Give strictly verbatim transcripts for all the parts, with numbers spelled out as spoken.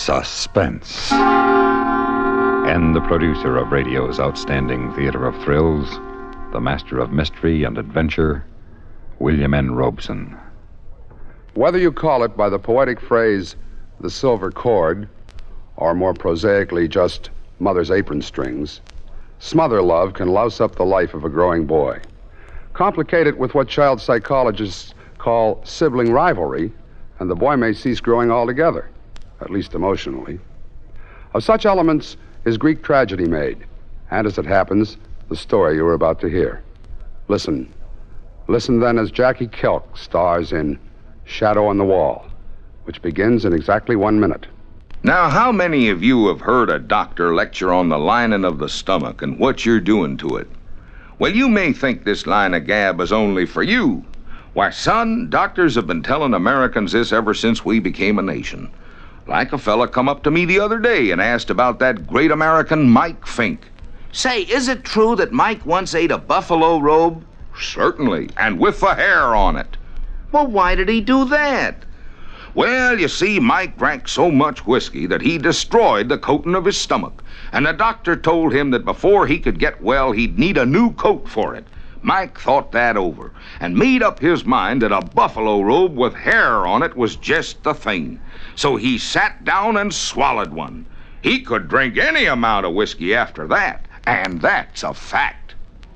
Suspense. And the producer of radio's outstanding theater of thrills, the master of mystery and adventure, William N. Robeson. Whether you call it by the poetic phrase, the silver cord, or more prosaically just mother's apron strings, smother love can louse up the life of a growing boy. Complicate it with what child psychologists call sibling rivalry, and the boy may cease growing altogether, at least emotionally. Of such elements is Greek tragedy made, and as it happens, the story you are about to hear. Listen. Listen then as Jackie Kelk stars in Shadow on the Wall, which begins in exactly one minute. Now, how many of you have heard a doctor lecture on the lining of the stomach and what you're doing to it? Well, you may think this line of gab is only for you. Why, son, doctors have been telling Americans this ever since we became a nation. Like a fella come up to me the other day and asked about that great American Mike Fink. Say, is it true that Mike once ate a buffalo robe? Certainly, and with the hair on it. Well, why did he do that? Well, you see, Mike drank so much whiskey that he destroyed the coating of his stomach, and the doctor told him that before he could get well, he'd need a new coat for it. Mike thought that over and made up his mind that a buffalo robe with hair on it was just the thing. So he sat down and swallowed one. He could drink any amount of whiskey after that, and that's a fact.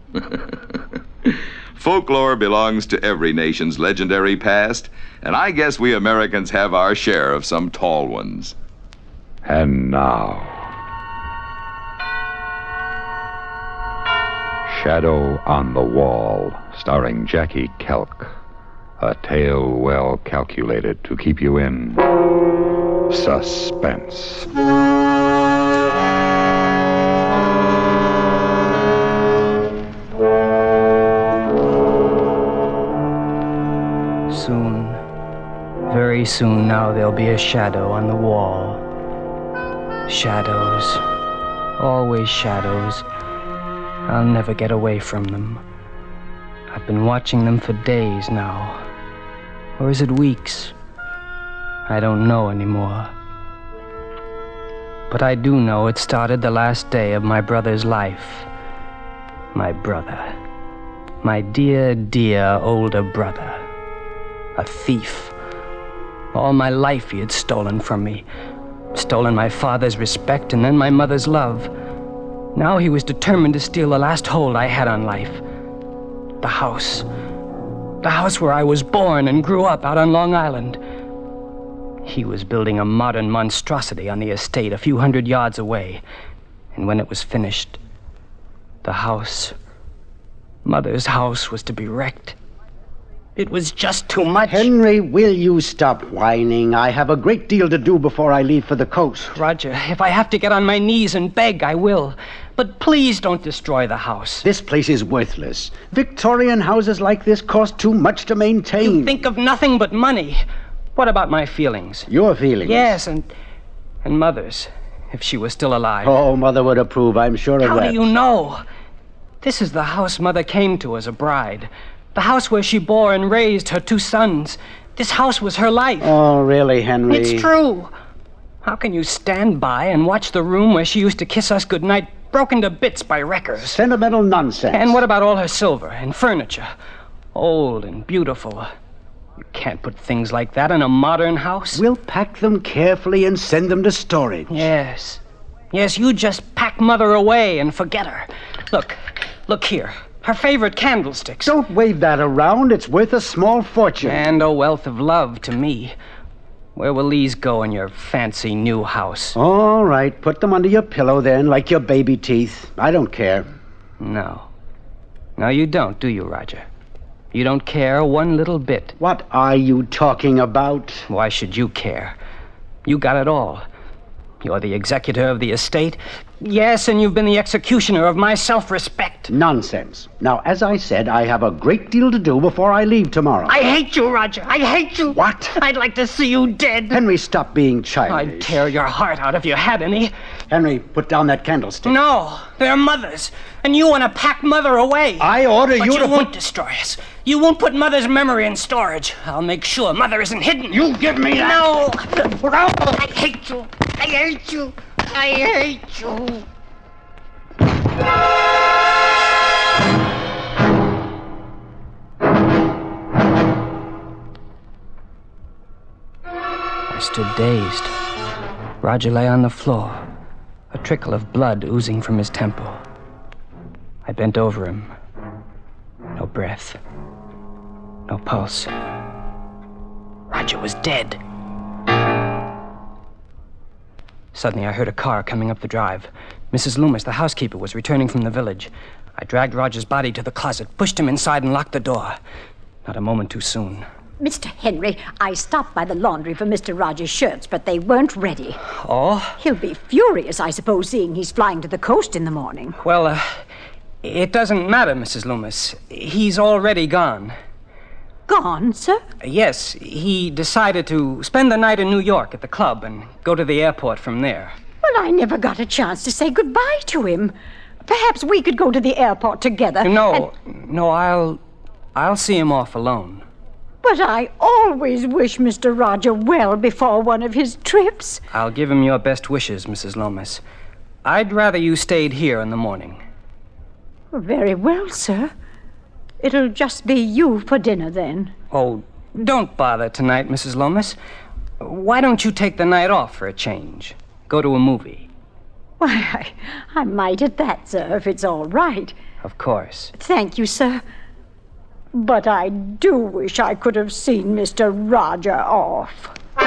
Folklore belongs to every nation's legendary past, and I guess we Americans have our share of some tall ones. And now, Shadow on the Wall, starring Jackie Kelk. A tale well calculated to keep you in suspense. Soon, very soon now, there'll be a shadow on the wall. Shadows. Always shadows. I'll never get away from them. I've been watching them for days now. Or is it weeks? I don't know anymore. But I do know it started the last day of my brother's life. My brother. My dear, dear older brother. A thief. All my life he had stolen from me. Stolen my father's respect and then my mother's love. Now he was determined to steal the last hold I had on life. The house. The house where I was born and grew up out on Long Island. He was building a modern monstrosity on the estate a few hundred yards away. And when it was finished, the house, Mother's house, was to be wrecked. It was just too much. Henry, will you stop whining? I have a great deal to do before I leave for the coast. Roger, if I have to get on my knees and beg, I will. But please don't destroy the house. This place is worthless. Victorian houses like this cost too much to maintain. You think of nothing but money. What about my feelings? Your feelings? Yes, and and Mother's, if she was still alive. Oh, Mother would approve, I'm sure of How that. do you know? This is the house Mother came to as a bride. The house where she bore and raised her two sons. This house was her life. Oh, really, Henry? It's true. How can you stand by and watch the room where she used to kiss us goodnight broken to bits by wreckers? Sentimental nonsense. And what about all her silver and furniture? Old and beautiful. You can't put things like that in a modern house. We'll pack them carefully and send them to storage. Yes. Yes, you just pack Mother away and forget her. Look, look here. Her favorite candlesticks. Don't wave that around. It's worth a small fortune. And a wealth of love to me. Where will these go in your fancy new house? All right, put them under your pillow then, like your baby teeth. I don't care. No. No, you don't, do you, Roger? You don't care one little bit. What are you talking about? Why should you care? You got it all. You're the executor of the estate. Yes, and you've been the executioner of my self-respect. Nonsense. Now, as I said, I have a great deal to do before I leave tomorrow. I hate you, Roger. I hate you. What? I'd like to see you dead. Henry, stop being childish. I'd tear your heart out if you had any. Henry, put down that candlestick. No, they're Mother's, and you want to pack Mother away. I order but you you to won't put... destroy us. You won't put Mother's memory in storage. I'll make sure Mother isn't hidden. You give me that. No. I hate you. I hate you. I hate you. I stood dazed. Roger lay on the floor, a trickle of blood oozing from his temple. I bent over him. No breath. No pulse. Roger was dead. Suddenly, I heard a car coming up the drive. Missus Loomis, the housekeeper, was returning from the village. I dragged Roger's body to the closet, pushed him inside, and locked the door. Not a moment too soon. Mister Henry, I stopped by the laundry for Mister Rogers' shirts, but they weren't ready. Oh? He'll be furious, I suppose, seeing he's flying to the coast in the morning. Well, uh, it doesn't matter, Missus Loomis. He's already gone. Gone, sir? Yes, he decided to spend the night in New York at the club and go to the airport from there. Well, I never got a chance to say goodbye to him. Perhaps we could go to the airport together. No, and... no, I'll... I'll see him off alone. But I always wish Mister Roger well before one of his trips. I'll give him your best wishes, Missus Loomis. I'd rather you stayed here in the morning. Very well, sir. It'll just be you for dinner, then. Oh, don't bother tonight, Missus Loomis. Why don't you take the night off for a change? Go to a movie. Why, I, I might at that, sir, if it's all right. Of course. Thank you, sir. But I do wish I could have seen Mister Roger off.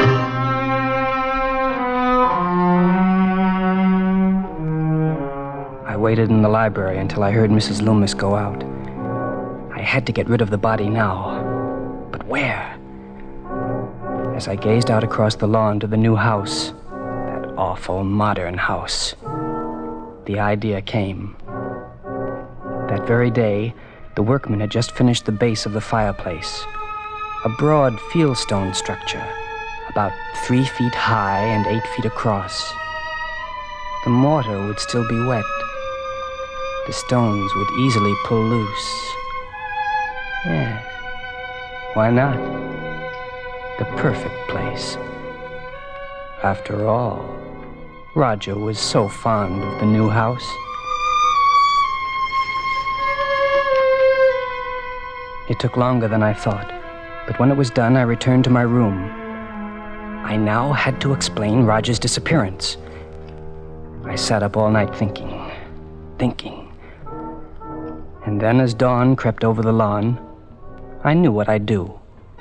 I waited in the library until I heard Missus Loomis go out. I had to get rid of the body now. But where? As I gazed out across the lawn to the new house, that awful modern house, the idea came. That very day, the workmen had just finished the base of the fireplace, a broad fieldstone structure, about three feet high and eight feet across. The mortar would still be wet. The stones would easily pull loose. Yes, why not? The perfect place. After all, Roger was so fond of the new house. It took longer than I thought, but when it was done, I returned to my room. I now had to explain Roger's disappearance. I sat up all night thinking, thinking. And then as dawn crept over the lawn, I knew what I'd do.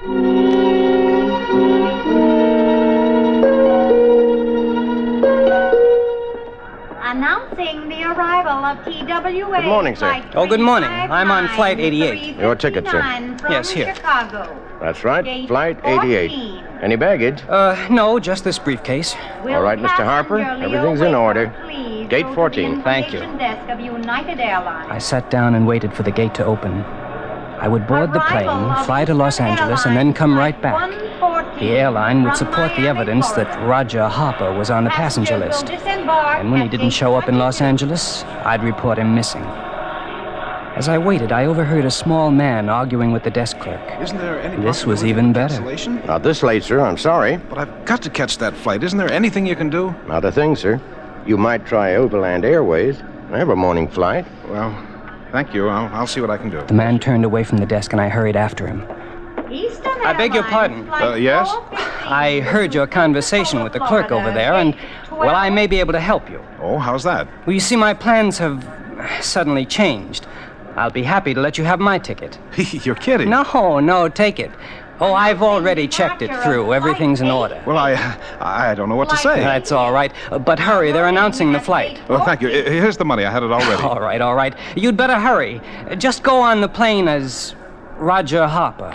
Announcing the arrival of T W A. Good morning, sir. Oh, good morning. I'm on flight eighty-eight. Your ticket, sir. Yes, here. Chicago. That's right. Gate Flight eighty-eight. fourteen. Any baggage? Uh, no, just this briefcase. All right, Mister Harper. Everything's in order. Gate fourteen. Thank you. Desk of United Airlines. I sat down and waited for the gate to open. I would board the plane, fly to Los Angeles, and then come right back. The airline would support the evidence that Roger Harper was on the passenger list. And when he didn't show up in Los Angeles, I'd report him missing. As I waited, I overheard a small man arguing with the desk clerk. Isn't there any This was even better. cancellation? Not this late, sir. I'm sorry. But I've got to catch that flight. Isn't there anything you can do? Not a thing, sir. You might try Overland Airways. They have a morning flight. Well, thank you. I'll, I'll see what I can do. The man turned away from the desk, and I hurried after him. Eastern I beg your pardon. Uh, yes? I heard your conversation with the clerk over there, and, well, I may be able to help you. Oh, how's that? Well, you see, my plans have suddenly changed. I'll be happy to let you have my ticket. You're kidding. No, no, take it. Oh, I've already checked it through. Everything's in order. Well, I I don't know what to say. That's all right. Uh, But hurry, they're announcing the flight. Well, thank you. I- Here's the money. I had it already. All right, all right. You'd better hurry. Uh, Just go on the plane as Roger Harper.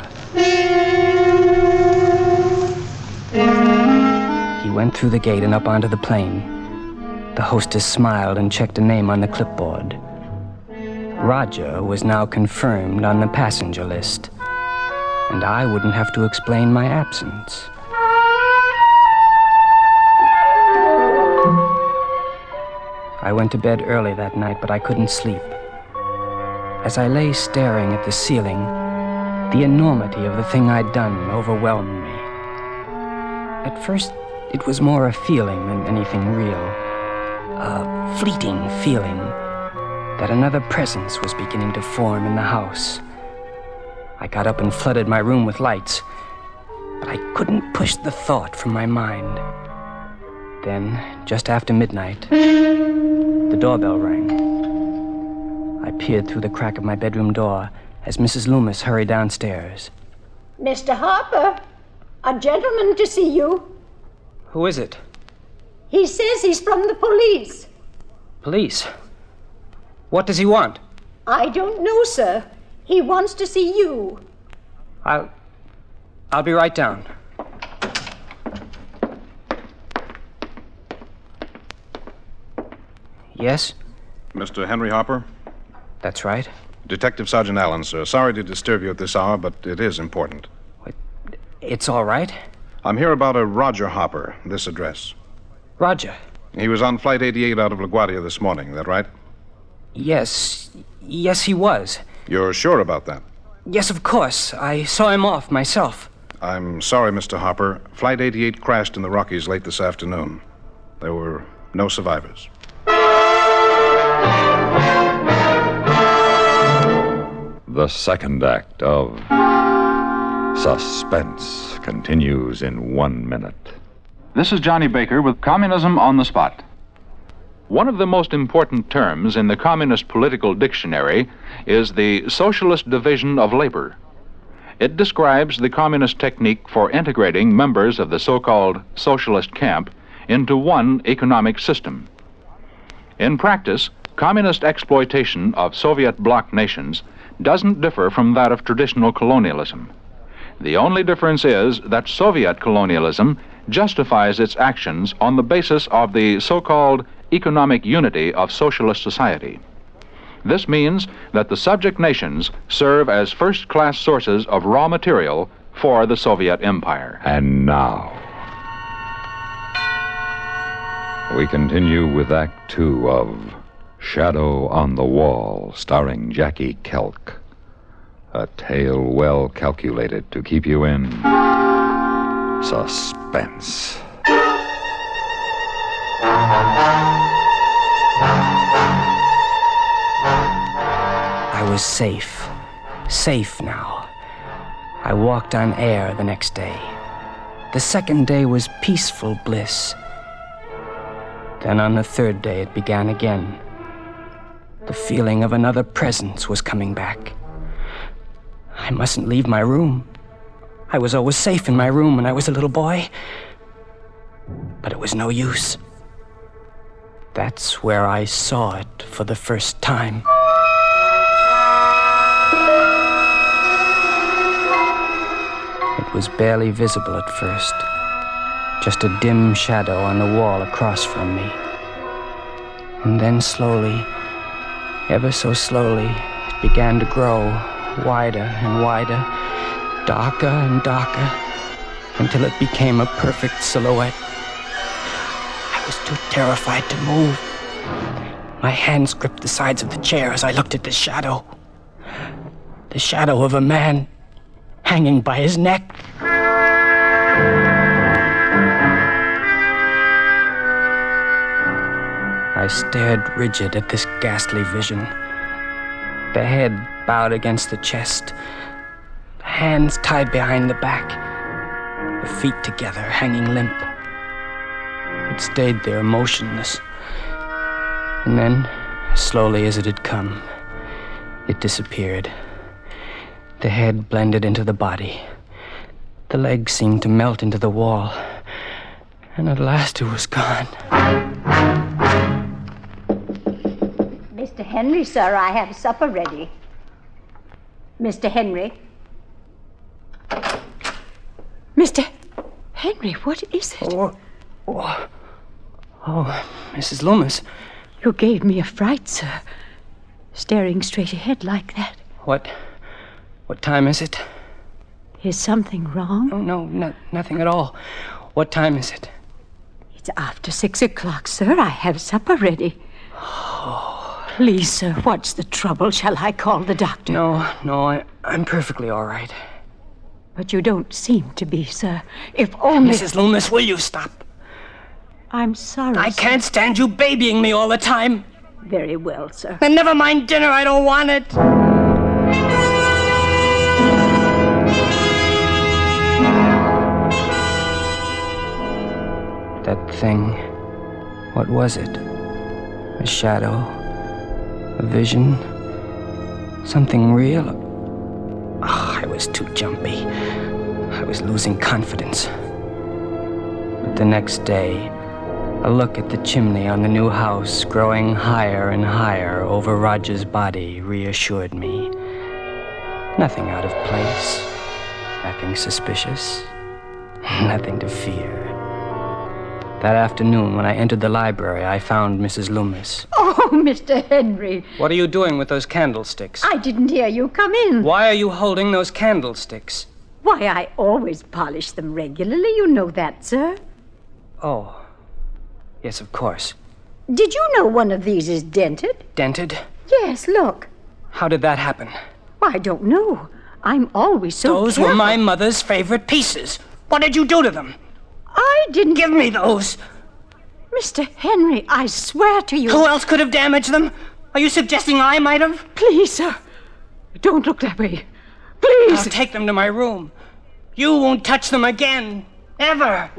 He went through the gate and up onto the plane. The hostess smiled and checked a name on the clipboard. Roger was now confirmed on the passenger list, and I wouldn't have to explain my absence. I went to bed early that night, but I couldn't sleep. As I lay staring at the ceiling, the enormity of the thing I'd done overwhelmed me. At first, it was more a feeling than anything real. A fleeting feeling that another presence was beginning to form in the house. I got up and flooded my room with lights, but I couldn't push the thought from my mind. Then, just after midnight, the doorbell rang. I peered through the crack of my bedroom door as Missus Loomis hurried downstairs. Mister Harper, a gentleman to see you. Who is it? He says he's from the police. Police? What does he want? I don't know, sir. He wants to see you. I'll... I'll be right down. Yes? Mister Henry Harper? That's right. Detective Sergeant Allen, sir. Sorry to disturb you at this hour, but it is important. What? It's all right. I'm here about a Roger Harper, this address. Roger? He was on Flight eighty-eight out of LaGuardia this morning, that right? Yes. Yes, he was. You're sure about that? Yes, of course. I saw him off myself. I'm sorry, Mister Harper. Flight eighty-eight crashed in the Rockies late this afternoon. There were no survivors. The second act of Suspense continues in one minute. This is Johnny Baker with Communism on the Spot. One of the most important terms in the Communist political dictionary is the Socialist Division of Labor. It describes the Communist technique for integrating members of the so-called Socialist camp into one economic system. In practice, Communist exploitation of Soviet bloc nations doesn't differ from that of traditional colonialism. The only difference is that Soviet colonialism justifies its actions on the basis of the so-called economic unity of socialist society. This means that the subject nations serve as first-class sources of raw material for the Soviet Empire. And now, we continue with Act Two of Shadow on the Wall, starring Jackie Kelk. A tale well calculated to keep you in suspense. I was safe. Safe now. I walked on air the next day. The second day was peaceful bliss. Then on the third day it began again. The feeling of another presence was coming back. I mustn't leave my room. I was always safe in my room when I was a little boy. But it was no use. That's where I saw it for the first time. It was barely visible at first. Just a dim shadow on the wall across from me. And then slowly, ever so slowly, it began to grow, wider and wider, darker and darker, until it became a perfect silhouette. I was too terrified to move. My hands gripped the sides of the chair as I looked at the shadow. The shadow of a man hanging by his neck. I stared rigid at this ghastly vision. The head bowed against the chest, the hands tied behind the back, the feet together, hanging limp. It stayed there, motionless. And then, as slowly as it had come, it disappeared. The head blended into the body. The legs seemed to melt into the wall. And at last it was gone. Mister Henry, sir, I have supper ready. Mister Henry. Mister Henry, what is it? Oh, oh, oh, Missus Loomis. You gave me a fright, sir. Staring straight ahead like that. What? What time is it? Is something wrong? Oh, no, no, nothing at all. What time is it? It's after six o'clock, sir. I have supper ready. Oh. Please, sir, what's the trouble? Shall I call the doctor? No, no, I, I'm perfectly all right. But you don't seem to be, sir. If only... Missus Loomis, will you stop? I'm sorry, I sir. can't stand you babying me all the time. Very well, sir. Then never mind dinner, I don't want it. That thing, what was it? A shadow? A vision? Something real? Oh, I was too jumpy. I was losing confidence. But the next day, a look at the chimney on the new house growing higher and higher over Roger's body reassured me. Nothing out of place, nothing suspicious, nothing to fear. That afternoon, when I entered the library, I found Missus Loomis. Oh, Mister Henry. What are you doing with those candlesticks? I didn't hear you come in. Why are you holding those candlesticks? Why, I always polish them regularly. You know that, sir. Oh. Yes, of course. Did you know one of these is dented? Dented? Yes, look. How did that happen? I don't know. I'm always so Those careful. were my mother's favorite pieces. What did you do to them? I didn't... Give me those. Mister Henry, I swear to you... Who else could have damaged them? Are you suggesting I might have? Please, sir. Don't look that way. Please. I'll take them to my room. You won't touch them again. Ever.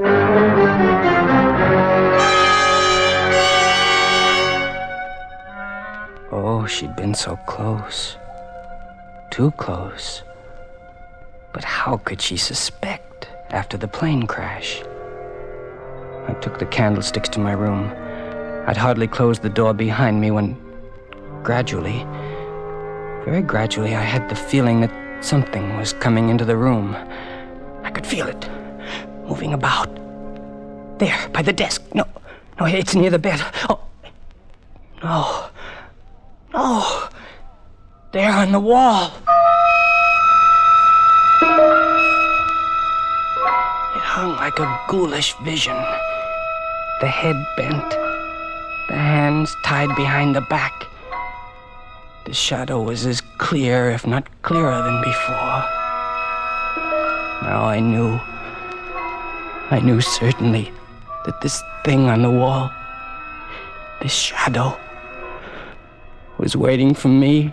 Oh, she'd been so close. Too close. But how could she suspect after the plane crash? I took the candlesticks to my room. I'd hardly closed the door behind me when, gradually, very gradually, I had the feeling that something was coming into the room. I could feel it, moving about. There, by the desk. No, no, it's near the bed. Oh, no. No. There on the wall. It hung like a ghoulish vision. The head bent, the hands tied behind the back. The shadow was as clear, if not clearer, than before. Now I knew, I knew certainly that this thing on the wall, this shadow, was waiting for me.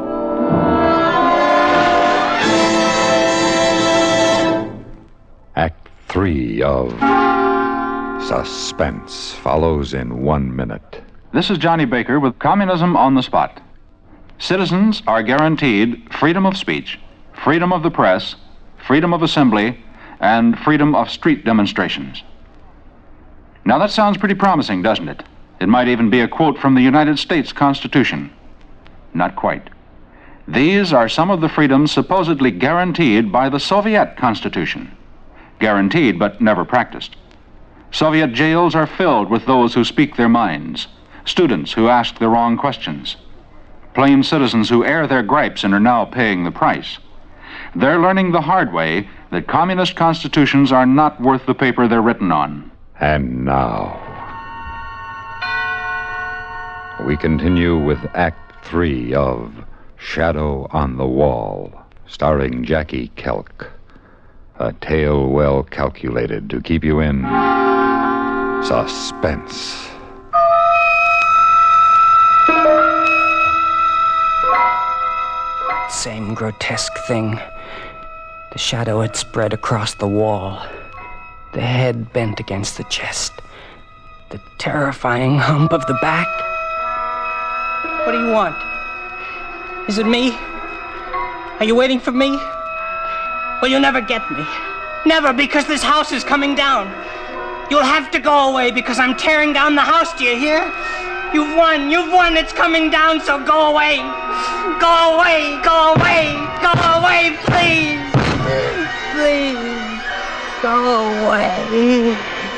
Act three of Suspense follows in one minute. This is Johnny Baker with Communism on the Spot. Citizens are guaranteed freedom of speech, freedom of the press, freedom of assembly, and freedom of street demonstrations. Now that sounds pretty promising, doesn't it? It might even be a quote from the United States Constitution. Not quite. These are some of the freedoms supposedly guaranteed by the Soviet Constitution. Guaranteed, but never practiced. Soviet jails are filled with those who speak their minds, students who ask the wrong questions, plain citizens who air their gripes and are now paying the price. They're learning the hard way that communist constitutions are not worth the paper they're written on. And now, we continue with Act Three of Shadow on the Wall, starring Jackie Kelk. A tale well calculated to keep you in suspense. Same grotesque thing. The shadow had spread across the wall. The head bent against the chest. The terrifying hump of the back. What do you want? Is it me? Are you waiting for me? Well, you'll never get me. Never, because this house is coming down. You'll have to go away because I'm tearing down the house, do you hear? You've won, you've won, it's coming down, so go away. Go away, go away, go away, please. Please, go away.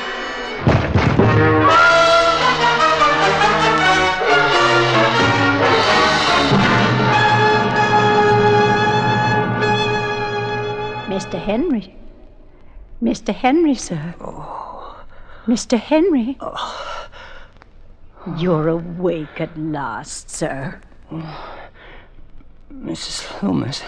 Mister Henry. Mister Henry, sir. Oh. Mister Henry. Oh. You're awake at last, sir. Oh. Missus Loomis.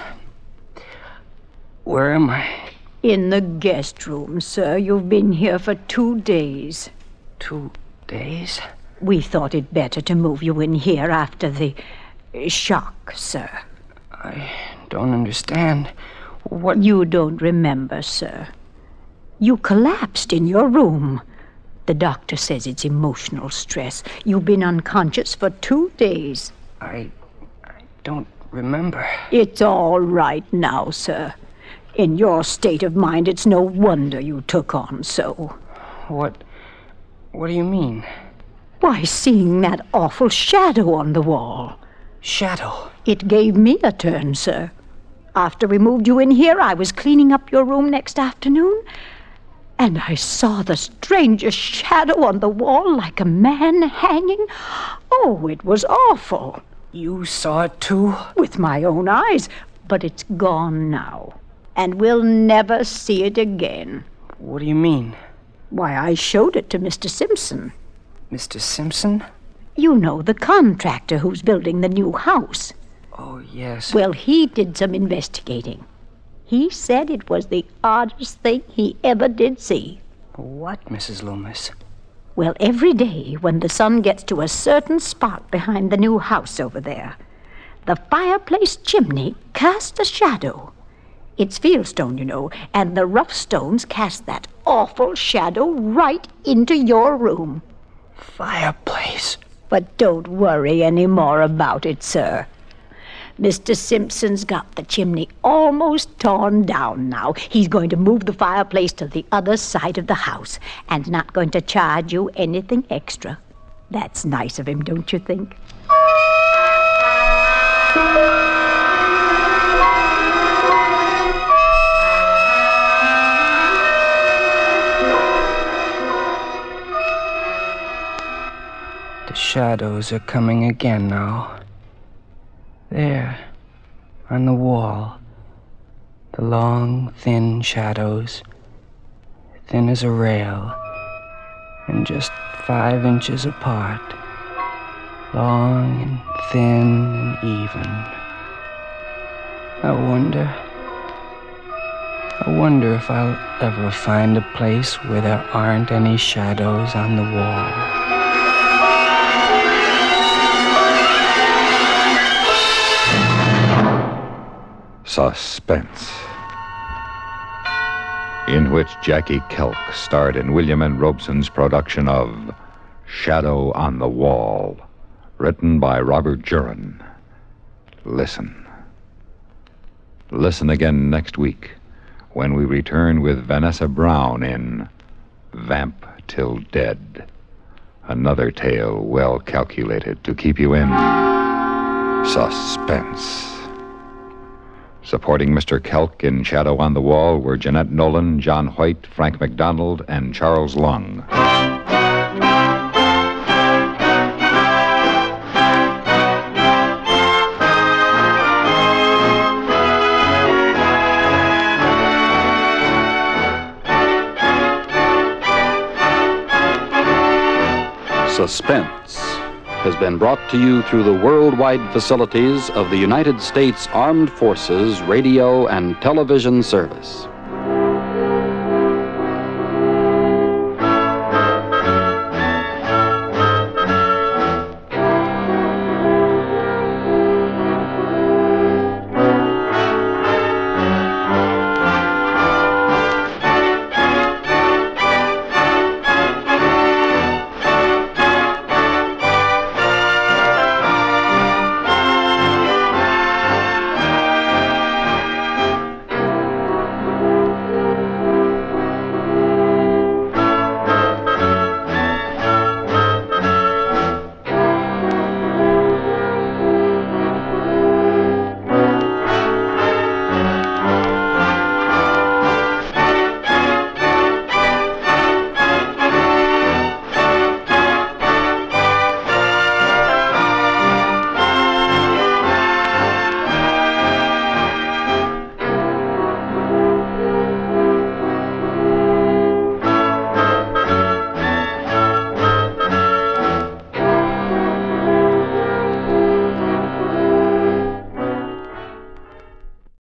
Where am I? In the guest room, sir. You've been here for two days. Two days? We thought it better to move you in here after the uh, shock, sir. I don't understand. What? You don't remember, sir. You collapsed in your room. The doctor says it's emotional stress. You've been unconscious for two days. I... I don't remember. It's all right now, sir. In your state of mind, it's no wonder you took on so. What... what do you mean? Why, seeing that awful shadow on the wall. Shadow? It gave me a turn, sir. After we moved you in here, I was cleaning up your room next afternoon, and I saw the strangest shadow on the wall like a man hanging. Oh, it was awful. You saw it too? With my own eyes, but it's gone now, and we'll never see it again. What do you mean? Why, I showed it to Mister Simpson. Mister Simpson? You know, the contractor who's building the new house. Oh, yes. Well, he did some investigating. He said it was the oddest thing he ever did see. What, Missus Loomis? Well, every day when the sun gets to a certain spot behind the new house over there, the fireplace chimney casts a shadow. It's fieldstone, you know, and the rough stones cast that awful shadow right into your room. Fireplace? But don't worry any more about it, sir. Mister Simpson's got the chimney almost torn down now. He's going to move the fireplace to the other side of the house and not going to charge you anything extra. That's nice of him, don't you think? The shadows are coming again now. There, on the wall, the long, thin shadows, thin as a rail, and just five inches apart, long and thin and even. I wonder, I wonder if I'll ever find a place where there aren't any shadows on the wall. Suspense, in which Jackie Kelk starred in William N. Robeson's production of Shadow on the Wall, written by Robert Jurin. Listen. Listen again next week when we return with Vanessa Brown in Vamp Till Dead, another tale well calculated to keep you in suspense. Supporting Mister Kelk in Shadow on the Wall were Jeanette Nolan, John White, Frank McDonald, and Charles Lung. Suspense has been brought to you through the worldwide facilities of the United States Armed Forces Radio and Television Service.